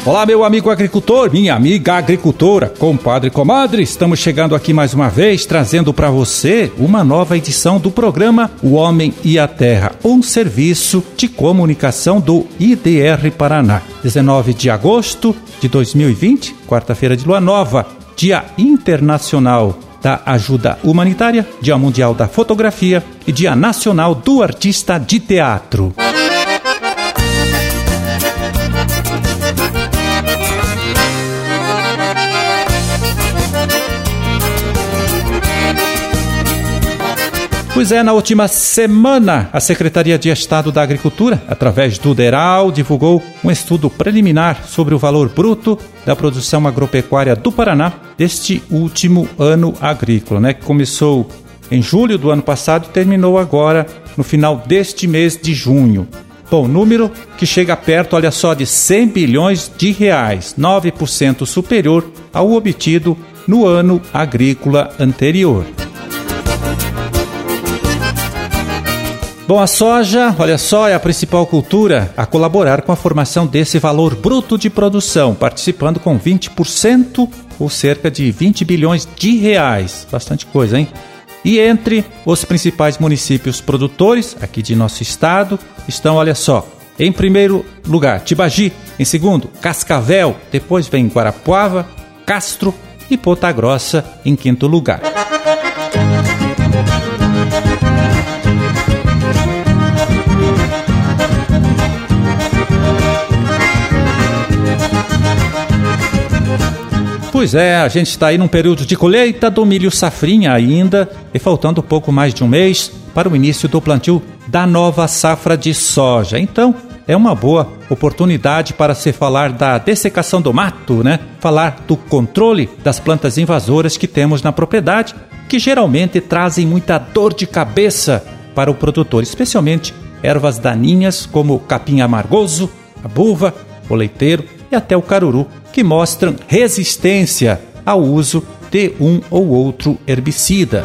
Olá, meu amigo agricultor, minha amiga agricultora, compadre e comadre, estamos chegando aqui mais uma vez, trazendo para você uma nova edição do programa O Homem e a Terra, um serviço de comunicação do IDR Paraná. 19 de agosto de 2020, quarta-feira de lua nova, Dia Internacional da Ajuda Humanitária, Dia Mundial da Fotografia e Dia Nacional do Artista de Teatro. Pois é, na última semana, a Secretaria de Estado da Agricultura, através do DERAL, divulgou um estudo preliminar sobre o valor bruto da produção agropecuária do Paraná deste último ano agrícola, que começou em julho do ano passado e terminou agora no final deste mês de junho. Bom, número que chega perto, olha só, de 100 bilhões de reais, 9% superior ao obtido no ano agrícola anterior. Bom, a soja, olha só, é a principal cultura a colaborar com a formação desse valor bruto de produção, participando com 20%, ou cerca de 20 bilhões de reais. Bastante coisa, hein? E entre os principais municípios produtores aqui de nosso estado estão, olha só, em primeiro lugar, Tibagi, em segundo, Cascavel, depois vem Guarapuava, Castro e Ponta Grossa em quinto lugar. Pois é, a gente está aí num período de colheita do milho safrinha ainda e faltando pouco mais de um mês para o início do plantio da nova safra de soja. Então, é uma boa oportunidade para se falar da dessecação do mato, Falar do controle das plantas invasoras que temos na propriedade, que geralmente trazem muita dor de cabeça para o produtor, especialmente ervas daninhas como o capim amargoso, a buva, o leiteiro e até o caruru, que mostram resistência ao uso de um ou outro herbicida.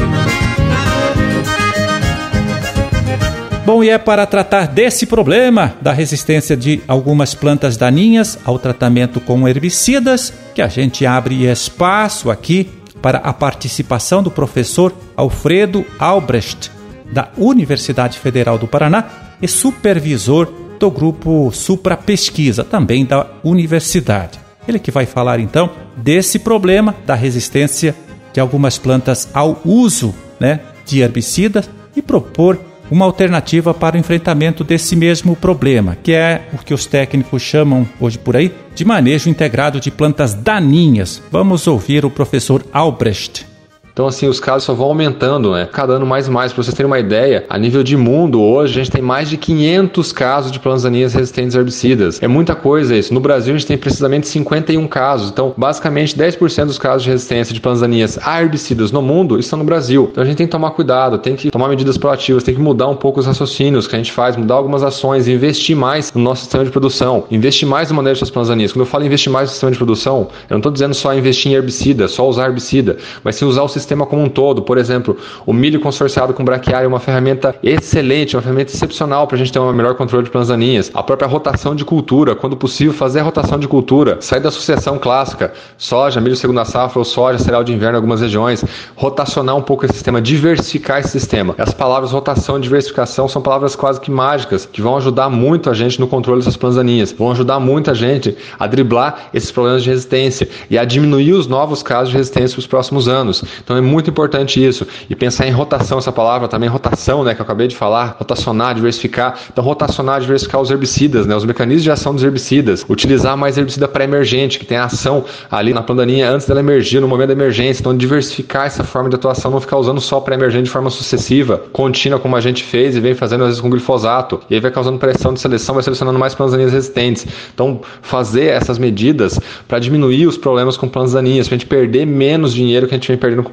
Bom, e é para tratar desse problema da resistência de algumas plantas daninhas ao tratamento com herbicidas que a gente abre espaço aqui para a participação do professor Alfredo Albrecht, da Universidade Federal do Paraná e supervisor do Grupo Supra Pesquisa, também da universidade. Ele que vai falar então desse problema da resistência de algumas plantas ao uso de herbicidas e propor uma alternativa para o enfrentamento desse mesmo problema, que é o que os técnicos chamam hoje por aí de manejo integrado de plantas daninhas. Vamos ouvir o professor Albrecht. Então, assim, os casos só vão aumentando, cada ano mais e mais. Para vocês terem uma ideia, a nível de mundo, hoje, a gente tem mais de 500 casos de plantas daninhas resistentes a herbicidas. É muita coisa isso. No Brasil, a gente tem precisamente 51 casos. Então, basicamente, 10% dos casos de resistência de plantas daninhas a herbicidas no mundo estão no Brasil. Então, a gente tem que tomar cuidado, tem que tomar medidas proativas, tem que mudar um pouco os raciocínios que a gente faz, mudar algumas ações, investir mais no nosso sistema de produção, investir mais no manejo das plantas daninhas. Quando eu falo investir mais no sistema de produção, eu não estou dizendo só investir em herbicida, só usar herbicida, mas sim usar o sistema como um todo. Por exemplo, o milho consorciado com braquiária é uma ferramenta excelente, uma ferramenta excepcional para a gente ter um melhor controle de plantas daninhas. A própria rotação de cultura, quando possível, fazer a rotação de cultura, sair da sucessão clássica, soja, milho segunda safra ou soja, cereal de inverno em algumas regiões, rotacionar um pouco esse sistema, diversificar esse sistema. As palavras rotação e diversificação são palavras quase que mágicas, que vão ajudar muito a gente no controle dessas plantas daninhas, vão ajudar muito a gente a driblar esses problemas de resistência e a diminuir os novos casos de resistência para os próximos anos. Então é muito importante isso. E pensar em rotação, essa palavra também, rotação, que eu acabei de falar, rotacionar, diversificar. Então, rotacionar, diversificar os herbicidas, os mecanismos de ação dos herbicidas. Utilizar mais herbicida pré-emergente, que tem a ação ali na planta daninha antes dela emergir, no momento da emergência. Então, diversificar essa forma de atuação, não ficar usando só pré-emergente de forma sucessiva, contínua, como a gente fez e vem fazendo às vezes com glifosato. E aí vai causando pressão de seleção, vai selecionando mais plantas daninhas resistentes. Então, fazer essas medidas para diminuir os problemas com plantas daninhas, para a gente perder menos dinheiro que a gente vem perdendo com plantas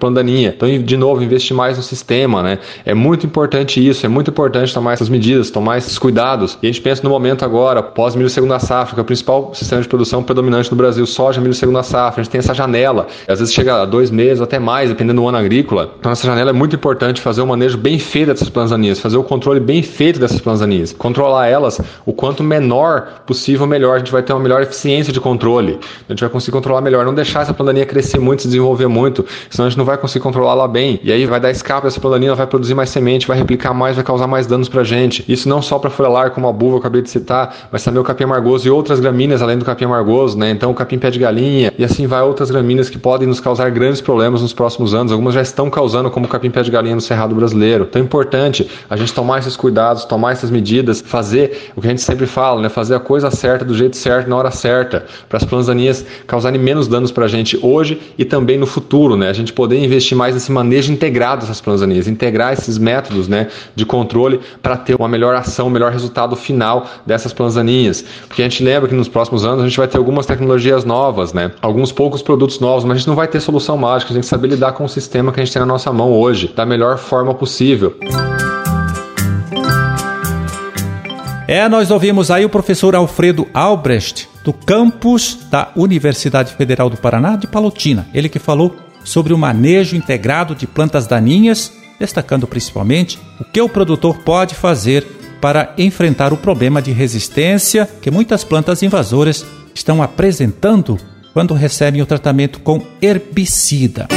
planta daninha. Então, de novo, investir mais no sistema, né? É muito importante isso, é muito importante tomar essas medidas, tomar esses cuidados. E a gente pensa no momento agora, pós-milho segunda safra, que é o principal sistema de produção predominante no Brasil, soja, milho segunda safra. A gente tem essa janela, às vezes chega a 2 meses, até mais, dependendo do ano agrícola. Então, essa janela é muito importante, fazer o manejo bem feito dessas plantas daninhas, fazer o controle bem feito dessas plantas daninhas. Controlar elas o quanto menor possível, melhor. A gente vai ter uma melhor eficiência de controle. A gente vai conseguir controlar melhor, não deixar essa planta daninha crescer muito, se desenvolver muito, senão a gente não vai conseguir controlar ela bem. E aí vai dar escape dessa planta daninha, ela vai produzir mais semente, vai replicar mais, vai causar mais danos pra gente. Isso não só para folha larga, como a buva eu acabei de citar, mas também o capim amargoso e outras gramíneas além do capim amargoso, né? Então o capim pé de galinha e assim vai outras gramíneas que podem nos causar grandes problemas nos próximos anos. Algumas já estão causando, como o capim pé de galinha no cerrado brasileiro. Então é importante a gente tomar esses cuidados, tomar essas medidas, fazer o que a gente sempre fala, né? Fazer a coisa certa, do jeito certo, na hora certa, para as plantas daninhas causarem menos danos pra gente hoje e também no futuro, né? A gente poder investir mais nesse manejo integrado dessas plantas daninhas, integrar esses métodos, né, de controle para ter uma melhor ação, um melhor resultado final dessas plantas daninhas. Porque a gente lembra que nos próximos anos a gente vai ter algumas tecnologias novas, né? Alguns poucos produtos novos, mas a gente não vai ter solução mágica, a gente tem que saber lidar com o sistema que a gente tem na nossa mão hoje, da melhor forma possível. Nós ouvimos aí o professor Alfredo Albrecht, do campus da Universidade Federal do Paraná, de Palotina. Ele que falou sobre o manejo integrado de plantas daninhas, destacando principalmente o que o produtor pode fazer para enfrentar o problema de resistência que muitas plantas invasoras estão apresentando quando recebem o tratamento com herbicida.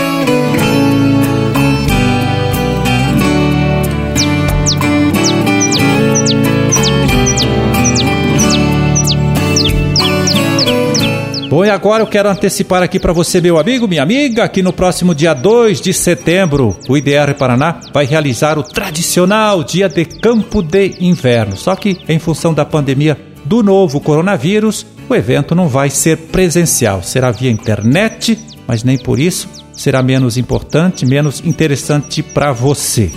Bom, e agora eu quero antecipar aqui para você, meu amigo, minha amiga, que no próximo dia 2 de setembro, o IDR Paraná vai realizar o tradicional Dia de Campo de Inverno. Só que, em função da pandemia do novo coronavírus, o evento não vai ser presencial. Será via internet, mas nem por isso será menos importante, menos interessante para você.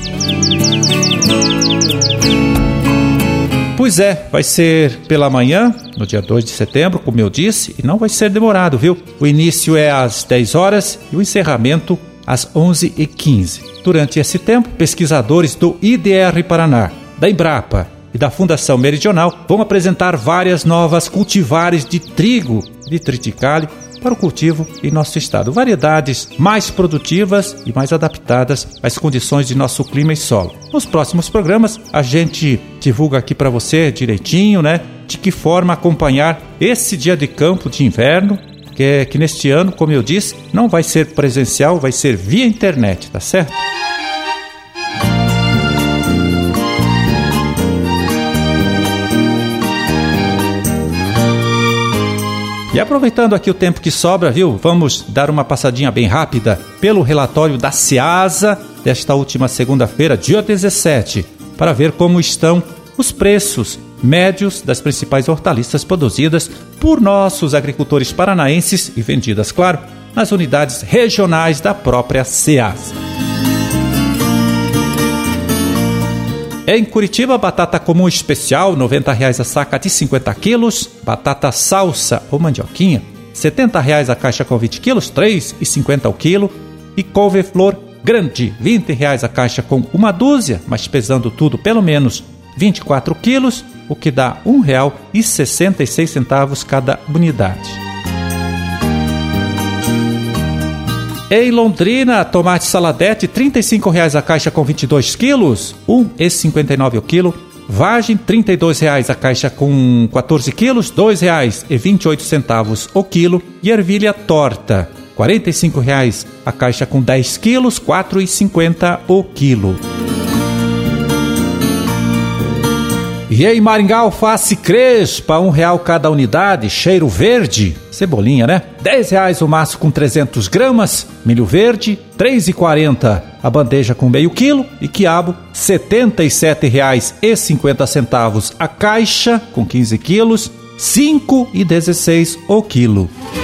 Pois é, vai ser pela manhã, no dia 2 de setembro, como eu disse, e não vai ser demorado, viu? O início é às 10 horas e o encerramento às 11h15. Durante esse tempo, pesquisadores do IDR Paraná, da Embrapa e da Fundação Meridional vão apresentar várias novas cultivares de trigo de triticale para o cultivo em nosso estado. Variedades mais produtivas e mais adaptadas às condições de nosso clima e solo. Nos próximos programas, a gente divulga aqui para você direitinho, né? De que forma acompanhar esse dia de campo de inverno, que neste ano, como eu disse, não vai ser presencial, vai ser via internet, tá certo? E aproveitando aqui o tempo que sobra, viu? Vamos dar uma passadinha bem rápida pelo relatório da Ceasa desta última segunda-feira, dia 17, para ver como estão os preços médios das principais hortaliças produzidas por nossos agricultores paranaenses e vendidas, claro, nas unidades regionais da própria Ceasa. Em Curitiba, batata comum especial, R$ 90,00 a saca de 50 quilos. Batata salsa ou mandioquinha, R$ 70,00 a caixa com 20 quilos, R$ 3,50 o quilo. E couve-flor grande, R$ 20,00 a caixa com uma dúzia, mas pesando tudo pelo menos 24 quilos, o que dá R$ 1,66 cada unidade. Em Londrina, tomate saladete, R$ 35,00 a caixa com 22 quilos, R$ 1,59 o quilo. Vagem, R$ 32,00 a caixa com 14 quilos, R$ 2,28 o quilo. E ervilha torta, R$ 45,00 a caixa com 10 quilos, R$ 4,50 o quilo. E em Maringá, alface crespa, R$ 1,00 cada unidade, cheiro verde, cebolinha, né? R$ 10,00 o maço com 300 gramas, milho verde, R$ 3,40 a bandeja com meio quilo e quiabo, R$ 77,50 a caixa com 15 quilos, R$ 5,16 o quilo.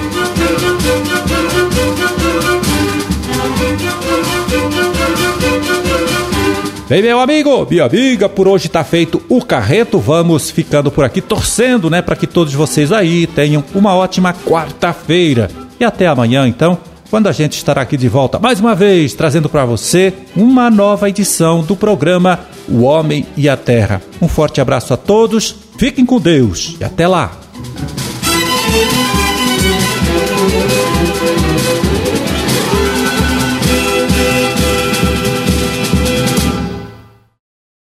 Bem, meu amigo, minha amiga, por hoje tá feito o carreto. Vamos ficando por aqui torcendo, né, para que todos vocês aí tenham uma ótima quarta-feira. E até amanhã, então, quando a gente estará aqui de volta mais uma vez, trazendo para você uma nova edição do programa O Homem e a Terra. Um forte abraço a todos, fiquem com Deus e até lá!